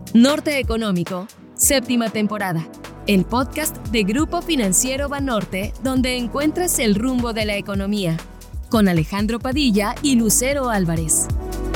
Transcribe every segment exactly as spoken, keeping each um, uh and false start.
Norte Económico, séptima temporada. El podcast de Grupo Financiero Banorte, donde encuentras el rumbo de la economía. Con Alejandro Padilla y Lucero Álvarez.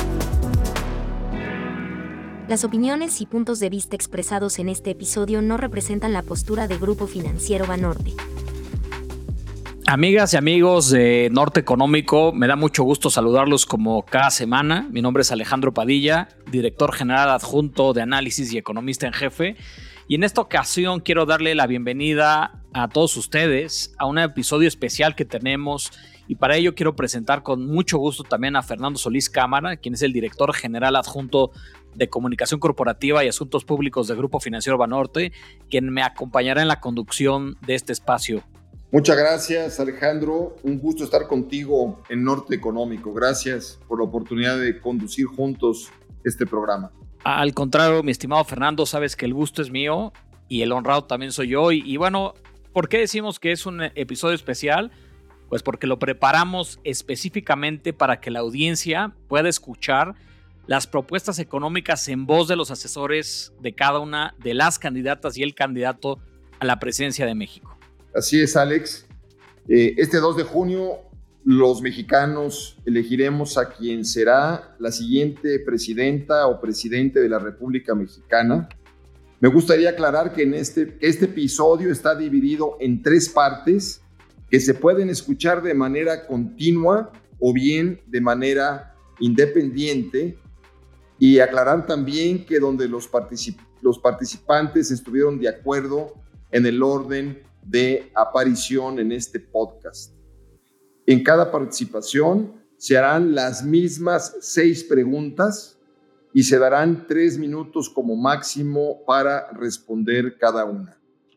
Las opiniones y puntos de vista expresados en este episodio no representan la postura de Grupo Financiero Banorte. Amigas y amigos de Norte Económico, me da mucho gusto saludarlos como cada semana. Mi nombre es Alejandro Padilla, director general adjunto de análisis y economista en jefe. Y en esta ocasión quiero darle la bienvenida a todos ustedes a un episodio especial que tenemos. Y para ello quiero presentar con mucho gusto también a Fernando Solís Cámara, quien es el director general adjunto de Comunicación Corporativa y Asuntos Públicos de Grupo Financiero Banorte, quien me acompañará en la conducción de este espacio. Muchas gracias, Alejandro. Un gusto estar contigo en Norte Económico. Gracias por la oportunidad de conducir juntos este programa. Al contrario, mi estimado Fernando, sabes que el gusto es mío y el honrado también soy yo. Y, y bueno, ¿por qué decimos que es un episodio especial? Pues porque lo preparamos específicamente para que la audiencia pueda escuchar las propuestas económicas en voz de los asesores de cada una de las candidatas y el candidato a la presidencia de México. Así es, Alex. Eh, este dos de junio, los mexicanos elegiremos a quien será la siguiente presidenta o presidente de la República Mexicana. Me gustaría aclarar que en este, este episodio está dividido en tres partes que se pueden escuchar de manera continua o bien de manera independiente, y aclarar también que donde los, particip- los participantes estuvieron de acuerdo en el orden de aparición en este podcast. En cada participación se harán las mismas seis preguntas y se darán tres minutos como máximo para responder cada una.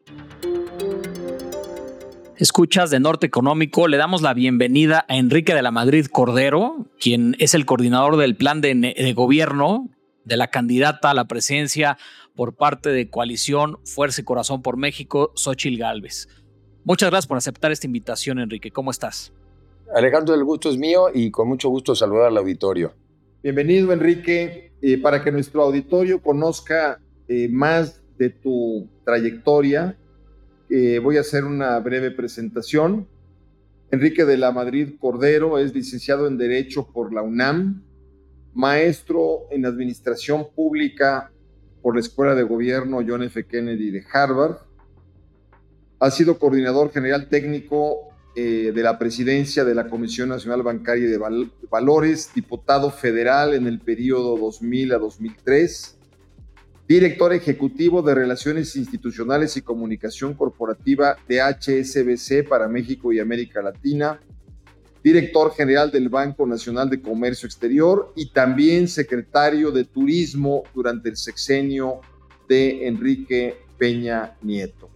Escuchas de Norte Económico, le damos la bienvenida a Enrique de la Madrid Cordero, quien es el coordinador del plan de, de gobierno de la candidata a la presidencia por parte de Coalición Fuerza y Corazón por México, Xóchitl Gálvez. Muchas gracias por aceptar esta invitación, Enrique. ¿Cómo estás? Alejandro, el gusto es mío y con mucho gusto saludar al auditorio. Bienvenido, Enrique. Eh, para que nuestro auditorio conozca eh, más de tu trayectoria, eh, voy a hacer una breve presentación. Enrique de la Madrid Cordero es licenciado en Derecho por la UNAM, maestro en Administración Pública por la Escuela de Gobierno John F. Kennedy de Harvard. Ha sido coordinador general técnico eh, de la presidencia de la Comisión Nacional Bancaria y de Val- Valores, diputado federal en el periodo dos mil a dos mil tres, director ejecutivo de Relaciones Institucionales y Comunicación Corporativa de H S B C para México y América Latina, director general del Banco Nacional de Comercio Exterior y también secretario de Turismo durante el sexenio de Enrique Peña Nieto.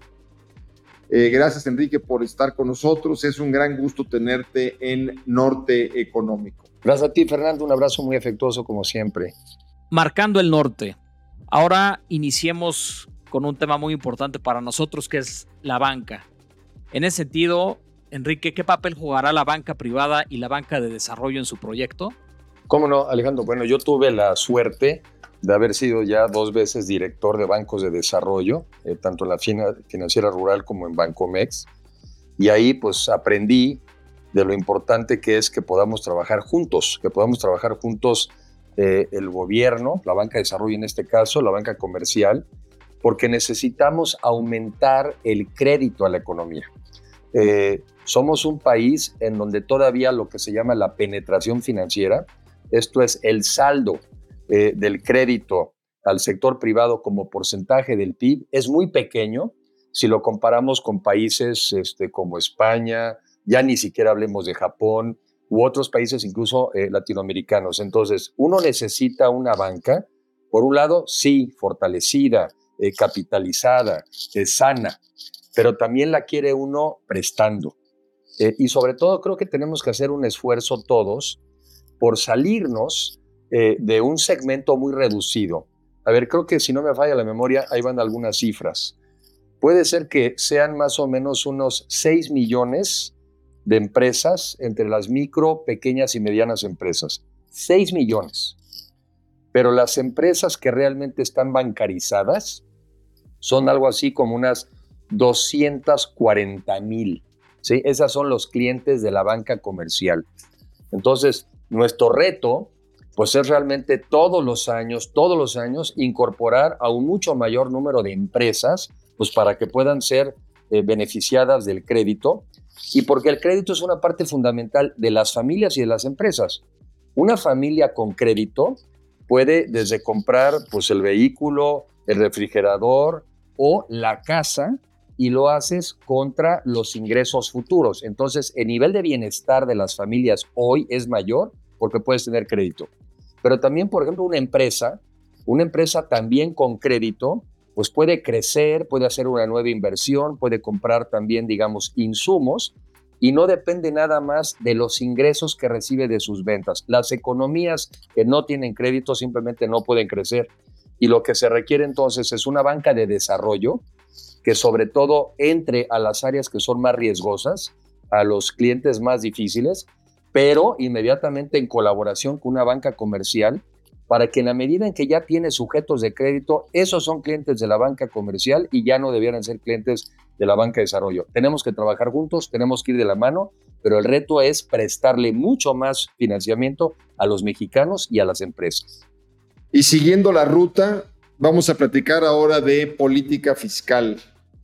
Eh, gracias, Enrique, por estar con nosotros. Es un gran gusto tenerte en Norte Económico. Gracias a ti, Fernando. Un abrazo muy afectuoso, como siempre. Marcando el norte. Ahora iniciemos con un tema muy importante para nosotros, que es la banca. En ese sentido, Enrique, ¿qué papel jugará la banca privada y la banca de desarrollo en su proyecto? ¿Cómo no, Alejandro? Bueno, yo tuve la suerte de haber sido ya dos veces director de bancos de desarrollo, eh, tanto en la fina- financiera rural como en Bancomex. Y ahí pues aprendí de lo importante que es que podamos trabajar juntos, que podamos trabajar juntos eh, el gobierno, la banca de desarrollo en este caso, la banca comercial, porque necesitamos aumentar el crédito a la economía. Eh, somos un país en donde todavía lo que se llama la penetración financiera, esto es el saldo eh, del crédito al sector privado como porcentaje del P I B, es muy pequeño si lo comparamos con países este, como España, ya ni siquiera hablemos de Japón u otros países incluso eh, latinoamericanos. Entonces, uno necesita una banca, por un lado, sí, fortalecida, eh, capitalizada, eh, sana, pero también la quiere uno prestando. Eh, y sobre todo creo que tenemos que hacer un esfuerzo todos por salirnos eh, de un segmento muy reducido. A ver, creo que si no me falla la memoria, ahí van algunas cifras. Puede ser que sean más o menos unos seis millones de empresas entre las micro, pequeñas y medianas empresas. seis millones. pero las empresas que realmente están bancarizadas son algo así como unas doscientos cuarenta mil, ¿sí? Esas son los clientes de la banca comercial. Entonces, nuestro reto, pues es realmente todos los años, todos los años, incorporar a un mucho mayor número de empresas, pues para que puedan ser eh, beneficiadas del crédito, y porque el crédito es una parte fundamental de las familias y de las empresas. Una familia con crédito puede desde comprar pues, el vehículo, el refrigerador o la casa, y lo haces contra los ingresos futuros. Entonces, el nivel de bienestar de las familias hoy es mayor porque puedes tener crédito. Pero también, por ejemplo, una empresa, una empresa también con crédito, pues puede crecer, puede hacer una nueva inversión, puede comprar también, digamos, insumos, y no depende nada más de los ingresos que recibe de sus ventas. Las economías que no tienen crédito simplemente no pueden crecer, y lo que se requiere entonces es una banca de desarrollo que sobre todo entre a las áreas que son más riesgosas, a los clientes más difíciles, pero inmediatamente en colaboración con una banca comercial, para que en la medida en que ya tiene sujetos de crédito, esos son clientes de la banca comercial y ya no debieran ser clientes de la banca de desarrollo. Tenemos que trabajar juntos, tenemos que ir de la mano, pero el reto es prestarle mucho más financiamiento a los mexicanos y a las empresas. Y siguiendo la ruta, vamos a platicar ahora de política fiscal.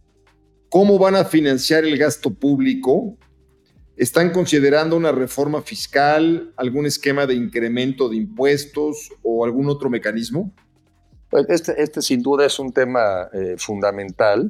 ¿Cómo van a financiar el gasto público? ¿Están considerando una reforma fiscal, algún esquema de incremento de impuestos o algún otro mecanismo? Pues este, este sin duda es un tema eh, fundamental,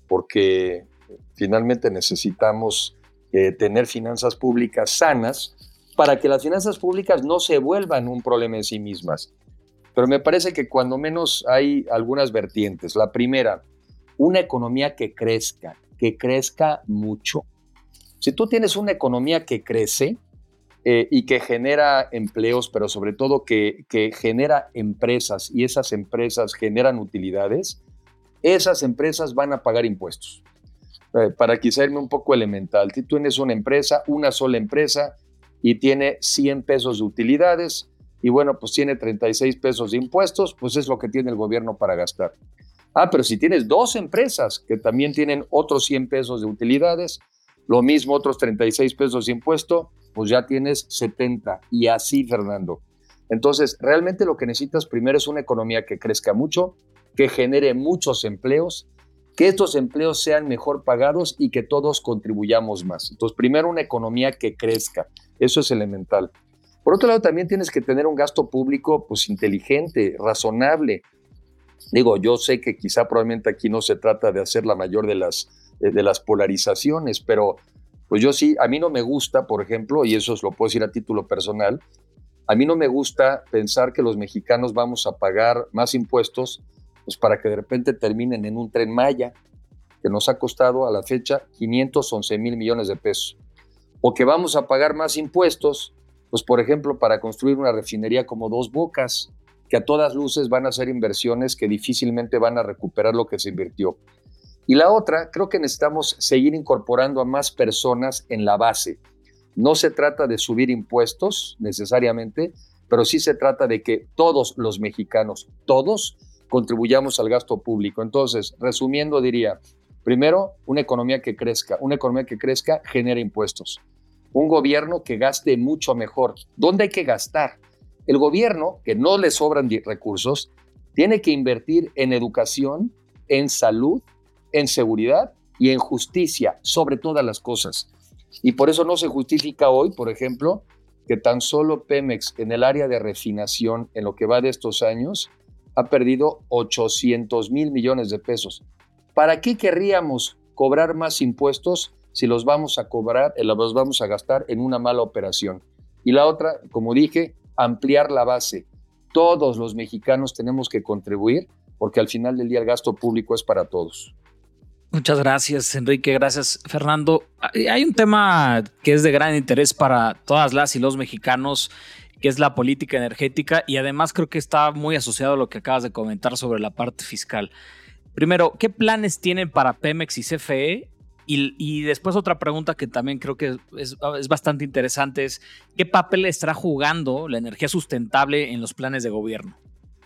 porque finalmente necesitamos eh, tener finanzas públicas sanas para que las finanzas públicas no se vuelvan un problema en sí mismas. Pero me parece que cuando menos hay algunas vertientes. La primera, una economía que crezca, que crezca mucho. Si tú tienes una economía que crece eh, y que genera empleos, pero sobre todo que, que genera empresas, y esas empresas generan utilidades, esas empresas van a pagar impuestos. Eh, para quizá irme un poco elemental, si tú tienes una empresa, una sola empresa, y tiene cien pesos de utilidades, y bueno, pues tiene treinta y seis pesos de impuestos, pues es lo que tiene el gobierno para gastar. Ah, pero si tienes dos empresas que también tienen otros cien pesos de utilidades, lo mismo otros treinta y seis pesos de impuesto, pues ya tienes setenta, y así, Fernando. Entonces, realmente lo que necesitas primero es una economía que crezca mucho, que genere muchos empleos, que estos empleos sean mejor pagados y que todos contribuyamos más. Entonces, primero una economía que crezca, eso es elemental. Por otro lado, también tienes que tener un gasto público pues inteligente, razonable. Digo, yo sé que quizá probablemente aquí no se trata de hacer la mayor de las, de las polarizaciones, pero pues yo sí, a mí no me gusta, por ejemplo, y eso os lo puedo decir a título personal, a mí no me gusta pensar que los mexicanos vamos a pagar más impuestos pues para que de repente terminen en un Tren Maya, que nos ha costado a la fecha quinientos once mil millones de pesos. O que vamos a pagar más impuestos, pues por ejemplo, para construir una refinería como Dos Bocas, que a todas luces van a ser inversiones que difícilmente van a recuperar lo que se invirtió. Y la otra, creo que necesitamos seguir incorporando a más personas en la base. No se trata de subir impuestos necesariamente, pero sí se trata de que todos los mexicanos, todos, contribuyamos al gasto público. Entonces, resumiendo, diría, primero, una economía que crezca. Una economía que crezca genera impuestos. Un gobierno que gaste mucho mejor. ¿Dónde hay que gastar? El gobierno, que no le sobran recursos, tiene que invertir en educación, en salud, en seguridad y en justicia, sobre todas las cosas. Y por eso no se justifica hoy, por ejemplo, que tan solo Pemex en el área de refinación, en lo que va de estos años, ha perdido ochocientos mil millones de pesos. ¿Para qué querríamos cobrar más impuestos si los vamos a cobrar, los vamos a gastar en una mala operación? Y la otra, como dije, ampliar la base. Todos los mexicanos tenemos que contribuir porque al final del día el gasto público es para todos. Muchas gracias, Enrique. Gracias, Fernando. Hay un tema que es de gran interés para todas las y los mexicanos, que es la política energética, y además creo que está muy asociado a lo que acabas de comentar sobre la parte fiscal. Primero, ¿qué planes tienen para Pemex y C F E? Y, y después otra pregunta que también creo que es, es bastante interesante es ¿qué papel estará jugando la energía sustentable en los planes de gobierno?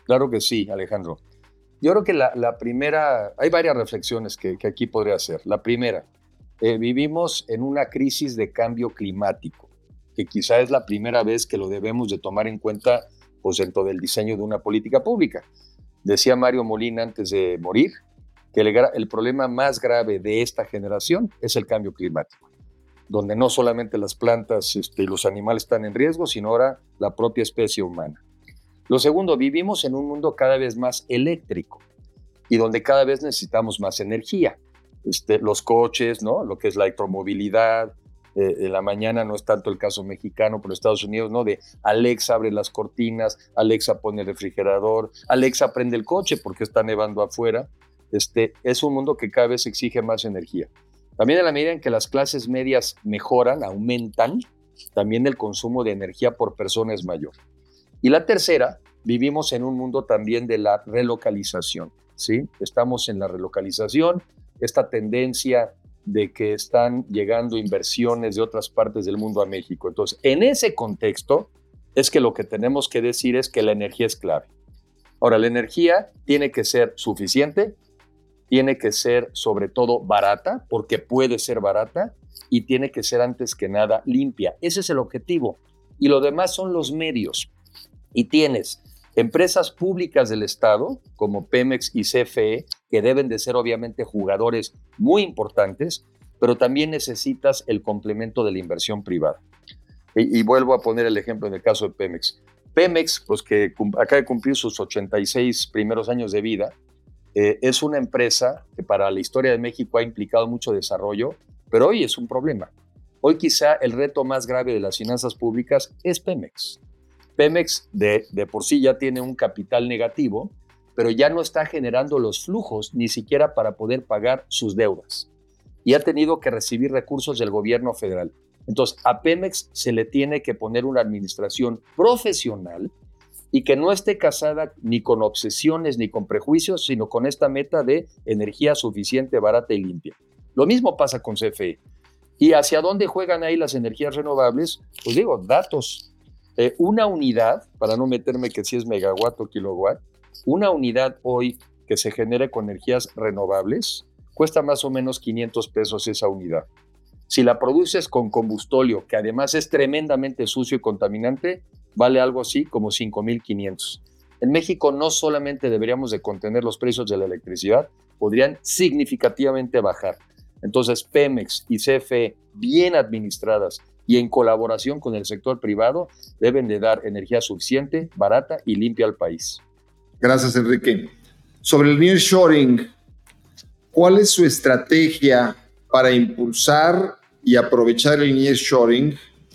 Claro que sí, Alejandro. Yo creo que la, la primera, hay varias reflexiones que, que aquí podría hacer. La primera, eh, vivimos en una crisis de cambio climático, que quizá es la primera vez que lo debemos de tomar en cuenta pues, dentro del diseño de una política pública. Decía Mario Molina antes de morir que el, el problema más grave de esta generación es el cambio climático, donde no solamente las plantas este, y los animales están en riesgo, sino ahora la propia especie humana. Lo segundo, vivimos en un mundo cada vez más eléctrico y donde cada vez necesitamos más energía. Este, los coches, ¿no? Lo que es la electromovilidad, eh, en la mañana no es tanto el caso mexicano, pero Estados Unidos, ¿no? De Alexa abre las cortinas, Alexa pone el refrigerador, Alexa prende el coche porque está nevando afuera. Este, es un mundo que cada vez exige más energía. También en la medida en que las clases medias mejoran, aumentan, también el consumo de energía por persona es mayor. Y la tercera, vivimos en un mundo también de la relocalización, ¿sí? Estamos en la relocalización, esta tendencia de que están llegando inversiones de otras partes del mundo a México. Entonces, en ese contexto, es que lo que tenemos que decir es que la energía es clave. Ahora, la energía tiene que ser suficiente, tiene que ser sobre todo barata, porque puede ser barata, y tiene que ser antes que nada limpia. Ese es el objetivo. Y lo demás son los medios. Y tienes empresas públicas del Estado, como Pemex y C F E, que deben de ser obviamente jugadores muy importantes, pero también necesitas el complemento de la inversión privada. Y, y vuelvo a poner el ejemplo en el caso de Pemex. Pemex, pues que acaba de cumplir sus ochenta y seis primeros años de vida, eh, es una empresa que para la historia de México ha implicado mucho desarrollo, pero hoy es un problema. Hoy quizá el reto más grave de las finanzas públicas es Pemex. Pemex de, de por sí ya tiene un capital negativo, pero ya no está generando los flujos ni siquiera para poder pagar sus deudas. Y ha tenido que recibir recursos del gobierno federal. Entonces, a Pemex se le tiene que poner una administración profesional y que no esté casada ni con obsesiones ni con prejuicios, sino con esta meta de energía suficiente, barata y limpia. Lo mismo pasa con C F E. ¿Y hacia dónde juegan ahí las energías renovables? Pues digo, datos. Eh, una unidad, para no meterme que si es megawatt o kilowatt, una unidad hoy que se genere con energías renovables cuesta más o menos quinientos pesos esa unidad. Si la produces con combustóleo, que además es tremendamente sucio y contaminante, vale algo así como cinco mil quinientos. En México no solamente deberíamos de contener los precios de la electricidad, podrían significativamente bajar. Entonces Pemex y C F E, bien administradas y en colaboración con el sector privado, deben de dar energía suficiente, barata y limpia al país. Gracias, Enrique. Sobre el nearshoring, ¿cuál es su estrategia para impulsar y aprovechar el nearshoring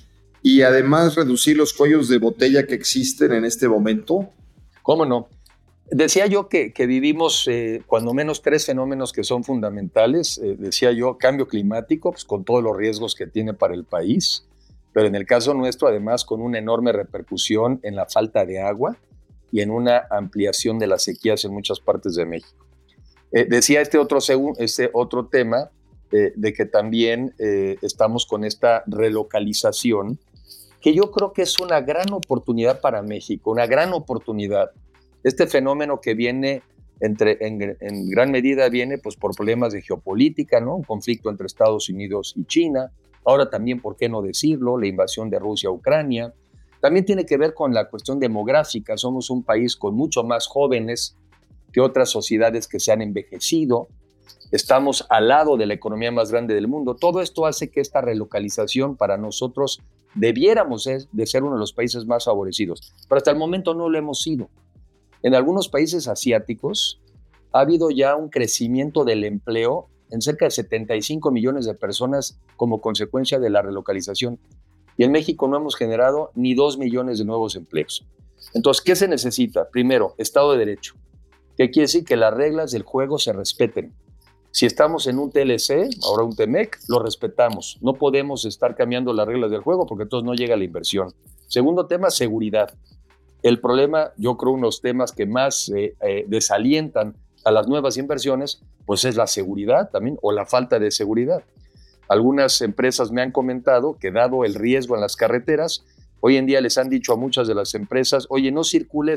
y además reducir los cuellos de botella que existen en este momento? ¿Cómo no? Decía yo que, que vivimos eh, cuando menos tres fenómenos que son fundamentales. Eh, decía yo, cambio climático, pues, con todos los riesgos que tiene para el país, pero en el caso nuestro, además, con una enorme repercusión en la falta de agua y en una ampliación de las sequías en muchas partes de México. Eh, decía este otro, este otro tema eh, de que también eh, estamos con esta relocalización, que yo creo que es una gran oportunidad para México, una gran oportunidad. Este fenómeno que viene, entre, en, en gran medida viene pues, por problemas de geopolítica, ¿no? Un conflicto entre Estados Unidos y China. Ahora también, ¿por qué no decirlo? La invasión de Rusia a Ucrania. También tiene que ver con la cuestión demográfica. Somos un país con mucho más jóvenes que otras sociedades que se han envejecido. Estamos al lado de la economía más grande del mundo. Todo esto hace que esta relocalización para nosotros debiéramos de ser uno de los países más favorecidos. Pero hasta el momento no lo hemos sido. En algunos países asiáticos ha habido ya un crecimiento del empleo en cerca de setenta y cinco millones de personas como consecuencia de la relocalización. Y en México no hemos generado ni dos millones de nuevos empleos. Entonces, ¿qué se necesita? Primero, Estado de Derecho. ¿Qué quiere decir? Que las reglas del juego se respeten. Si estamos en un T L C, ahora un T M E C, lo respetamos. No podemos estar cambiando las reglas del juego porque entonces no llega la inversión. Segundo tema, seguridad. El problema, yo creo, uno de los temas que más eh, eh, desalientan a las nuevas inversiones, pues es la seguridad también, o la falta de seguridad. Algunas empresas me han comentado que dado el riesgo en las carreteras, hoy en día les han dicho a muchas de las empresas, oye, no circules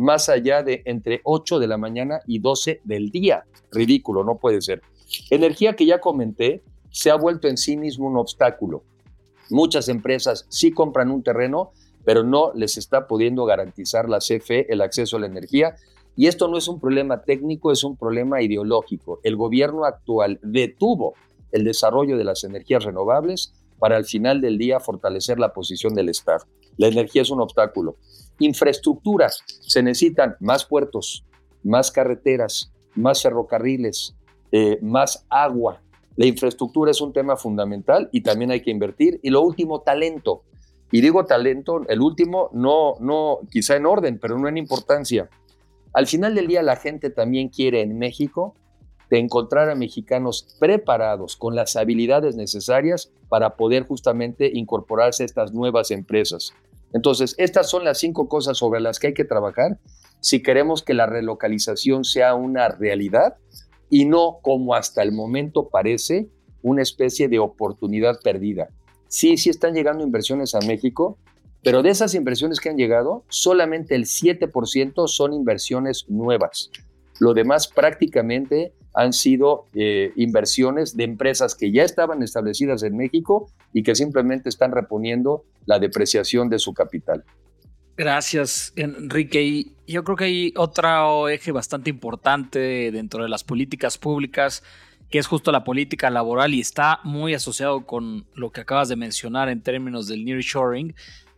más allá de entre ocho de la mañana y doce del día. Ridículo, no puede ser. Energía que ya comenté se ha vuelto en sí mismo un obstáculo. Muchas empresas sí compran un terreno, pero no les está pudiendo garantizar la C F E el acceso a la energía. Y esto no es un problema técnico, es un problema ideológico. El gobierno actual detuvo el desarrollo de las energías renovables para al final del día fortalecer la posición del Estado. La energía es un obstáculo. Infraestructuras, se necesitan más puertos, más carreteras, más ferrocarriles, eh, más agua. La infraestructura es un tema fundamental y también hay que invertir. Y lo último, talento. Y digo talento, el último, no, no, quizá en orden, pero no en importancia. Al final del día, la gente también quiere en México de encontrar a mexicanos preparados con las habilidades necesarias para poder justamente incorporarse a estas nuevas empresas. Entonces, estas son las cinco cosas sobre las que hay que trabajar si queremos que la relocalización sea una realidad y no, como hasta el momento parece, una especie de oportunidad perdida. Sí, sí están llegando inversiones a México, pero de esas inversiones que han llegado, solamente el siete por ciento son inversiones nuevas. Lo demás prácticamente han sido eh, inversiones de empresas que ya estaban establecidas en México y que simplemente están reponiendo la depreciación de su capital. Gracias, Enrique. Y yo creo que hay otro eje bastante importante dentro de las políticas públicas, que es justo la política laboral y está muy asociado con lo que acabas de mencionar en términos del nearshoring.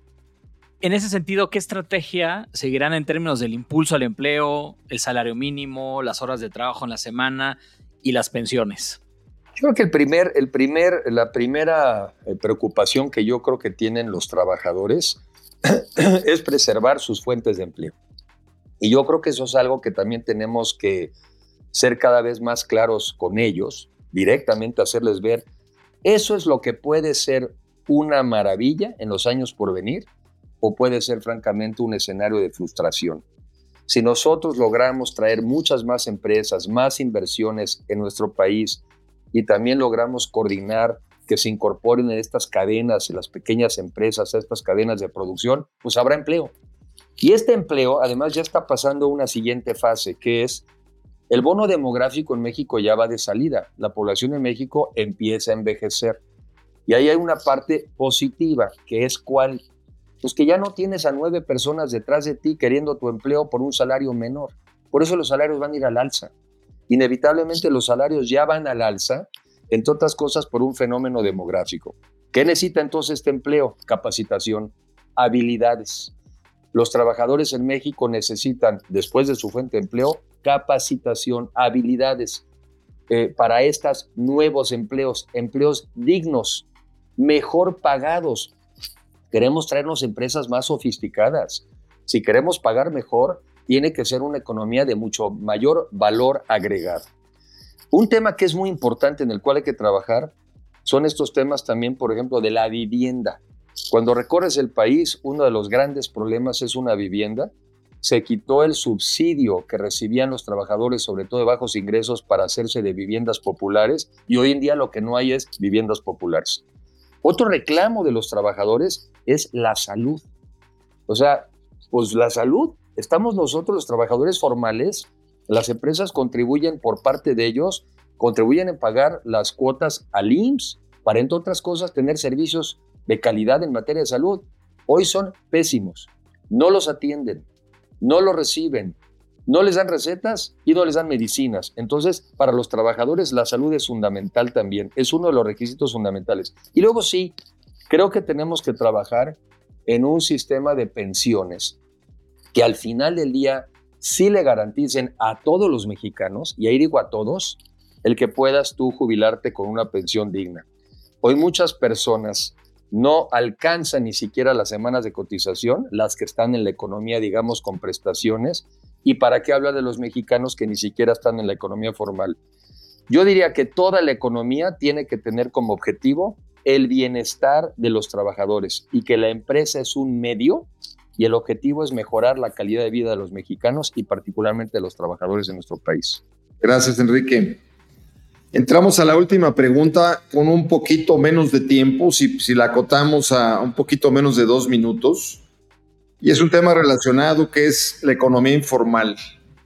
En ese sentido, ¿qué estrategia seguirán en términos del impulso al empleo, el salario mínimo, las horas de trabajo en la semana y las pensiones? Yo creo que el primer, el primer, la primera preocupación que yo creo que tienen los trabajadores es preservar sus fuentes de empleo. Y yo creo que eso es algo que también tenemos que ser cada vez más claros con ellos, directamente hacerles ver, eso es lo que puede ser una maravilla en los años por venir, o puede ser francamente un escenario de frustración. Si nosotros logramos traer muchas más empresas, más inversiones en nuestro país y también logramos coordinar que se incorporen en estas cadenas, en las pequeñas empresas, a estas cadenas de producción, pues habrá empleo. Y este empleo además ya está pasando a una siguiente fase, que es el bono demográfico en México ya va de salida. La población en México empieza a envejecer. Y ahí hay una parte positiva, que es cuál. Pues que ya no tienes a nueve personas detrás de ti queriendo tu empleo por un salario menor. Por eso los salarios van a ir al alza. Inevitablemente los salarios ya van al alza, entre otras cosas por un fenómeno demográfico. ¿Qué necesita entonces este empleo? Capacitación, habilidades. Los trabajadores en México necesitan, después de su fuente de empleo, capacitación, habilidades eh, para estos nuevos empleos, empleos dignos, mejor pagados. Queremos traernos empresas más sofisticadas. Si queremos pagar mejor, tiene que ser una economía de mucho mayor valor agregado. Un tema que es muy importante en el cual hay que trabajar son estos temas también, por ejemplo, de la vivienda. Cuando recorres el país, uno de los grandes problemas es una vivienda. Se quitó el subsidio que recibían los trabajadores, sobre todo de bajos ingresos, para hacerse de viviendas populares, y hoy en día lo que no hay es viviendas populares. Otro reclamo de los trabajadores es la salud. O sea, pues la salud, estamos nosotros los trabajadores formales, las empresas contribuyen por parte de ellos, contribuyen en pagar las cuotas al I M S S para, entre otras cosas, tener servicios de calidad en materia de salud. Hoy son pésimos, no los atienden, no los reciben, no les dan recetas y no les dan medicinas. Entonces, para los trabajadores la salud es fundamental también, es uno de los requisitos fundamentales. Y luego sí, creo que tenemos que trabajar en un sistema de pensiones que al final del día sí le garanticen a todos los mexicanos, y ahí digo a todos, el que puedas tú jubilarte con una pensión digna. Hoy muchas personas no alcanzan ni siquiera las semanas de cotización, las que están en la economía, digamos, con prestaciones. ¿Y para qué hablar de los mexicanos que ni siquiera están en la economía formal? Yo diría que toda la economía tiene que tener como objetivo el bienestar de los trabajadores y que la empresa es un medio y el objetivo es mejorar la calidad de vida de los mexicanos y particularmente de los trabajadores de nuestro país. Gracias, Enrique. Entramos a la última pregunta con un poquito menos de tiempo, si, si la acotamos a un poquito menos de dos minutos. Y es un tema relacionado que es la economía informal.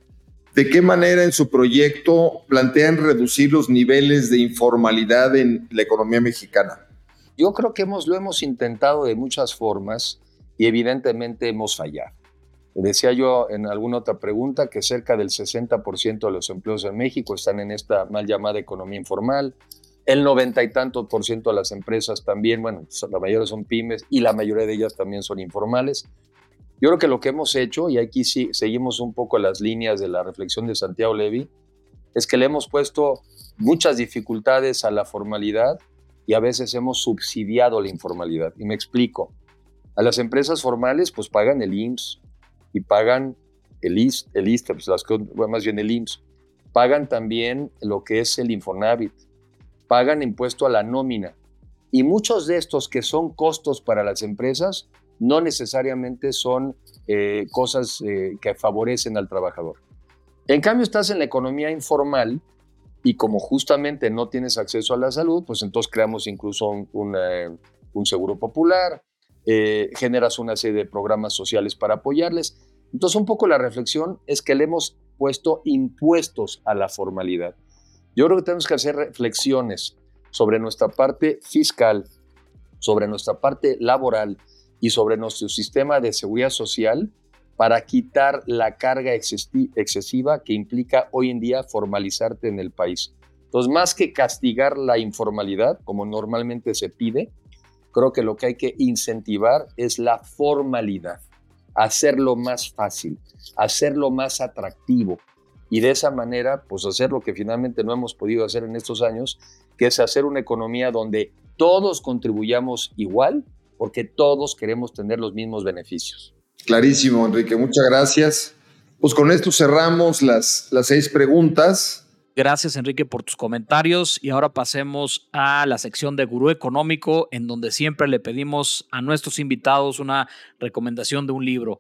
¿De qué manera en su proyecto plantean reducir los niveles de informalidad en la economía mexicana? Yo creo que hemos, lo hemos intentado de muchas formas y evidentemente hemos fallado. Decía yo en alguna otra pregunta que cerca del sesenta por ciento de los empleos en México están en esta mal llamada economía informal. El noventa y tanto por ciento de las empresas también, bueno, la mayoría son pymes y la mayoría de ellas también son informales. Yo creo que lo que hemos hecho, y aquí sí seguimos un poco las líneas de la reflexión de Santiago Levy, es que le hemos puesto muchas dificultades a la formalidad y a veces hemos subsidiado la informalidad. Y me explico. A las empresas formales pues pagan el I M S S y pagan el I S S, el I S S T E, pues las, bueno, más bien el I M S S. Pagan también lo que es el Infonavit. Pagan impuesto a la nómina. Y muchos de estos que son costos para las empresas no necesariamente son eh, cosas eh, que favorecen al trabajador. En cambio, estás en la economía informal y como justamente no tienes acceso a la salud, pues entonces creamos incluso un, un, eh, un seguro popular, eh, generas una serie de programas sociales para apoyarles. Entonces, un poco la reflexión es que le hemos puesto impuestos a la formalidad. Yo creo que tenemos que hacer reflexiones sobre nuestra parte fiscal, sobre nuestra parte laboral, y sobre nuestro sistema de seguridad social para quitar la carga excesiva que implica hoy en día formalizarte en el país. Entonces, más que castigar la informalidad, como normalmente se pide, creo que lo que hay que incentivar es la formalidad, hacerlo más fácil, hacerlo más atractivo y de esa manera, pues hacer lo que finalmente no hemos podido hacer en estos años, que es hacer una economía donde todos contribuyamos igual, porque todos queremos tener los mismos beneficios. Clarísimo, Enrique, muchas gracias. Pues con esto cerramos las, las seis preguntas. Gracias, Enrique, por tus comentarios. Y ahora pasemos a la sección de Gurú Económico, en donde siempre le pedimos a nuestros invitados una recomendación de un libro.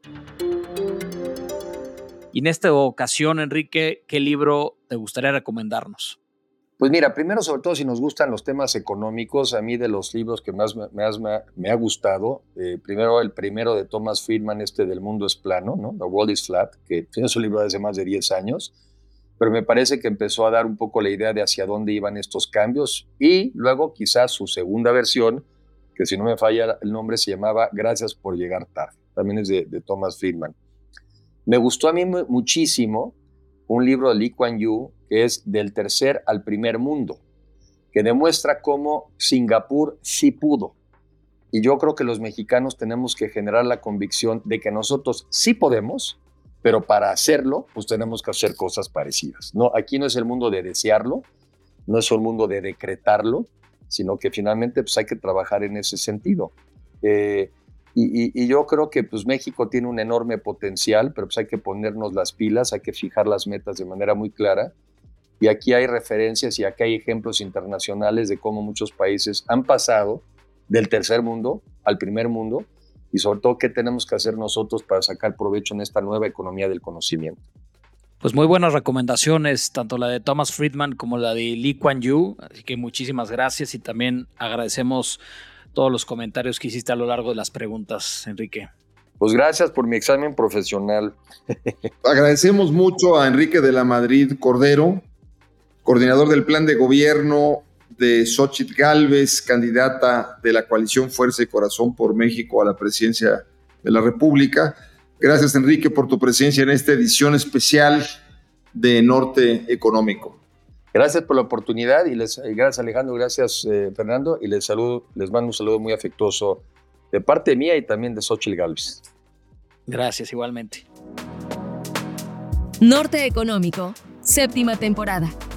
Y en esta ocasión, Enrique, ¿qué libro te gustaría recomendarnos? Pues mira, primero, sobre todo si nos gustan los temas económicos, a mí de los libros que más me, más me, me ha gustado, eh, primero el primero de Thomas Friedman, este del mundo es plano, ¿no? The World is Flat, que es un libro de hace más de diez años, pero me parece que empezó a dar un poco la idea de hacia dónde iban estos cambios y luego quizás su segunda versión, que si no me falla el nombre se llamaba Gracias por llegar tarde, también es de, de Thomas Friedman. Me gustó a mí muchísimo un libro de Lee Kuan Yew, que es Del tercer al primer mundo, que demuestra cómo Singapur sí pudo. Y yo creo que los mexicanos tenemos que generar la convicción de que nosotros sí podemos, pero para hacerlo, pues tenemos que hacer cosas parecidas, ¿no? Aquí no es el mundo de desearlo, no es el mundo de decretarlo, sino que finalmente pues, hay que trabajar en ese sentido. Eh, Y, y, y yo creo que pues, México tiene un enorme potencial, pero pues, hay que ponernos las pilas, hay que fijar las metas de manera muy clara. Y aquí hay referencias y aquí hay ejemplos internacionales de cómo muchos países han pasado del tercer mundo al primer mundo y sobre todo qué tenemos que hacer nosotros para sacar provecho en esta nueva economía del conocimiento. Pues muy buenas recomendaciones, tanto la de Thomas Friedman como la de Lee Kuan Yew, así que muchísimas gracias y también agradecemos todos los comentarios que hiciste a lo largo de las preguntas, Enrique. Pues gracias por mi examen profesional. Agradecemos mucho a Enrique de la Madrid Cordero, coordinador del plan de gobierno de Xóchitl Gálvez, candidata de la coalición Fuerza y Corazón por México a la presidencia de la República. Gracias, Enrique, por tu presencia en esta edición especial de Norte Económico. Gracias por la oportunidad y les, gracias Alejandro, gracias eh, Fernando y les saludo, les mando un saludo muy afectuoso de parte mía y también de Xóchitl Gálvez. Gracias, igualmente. Norte Económico, séptima temporada.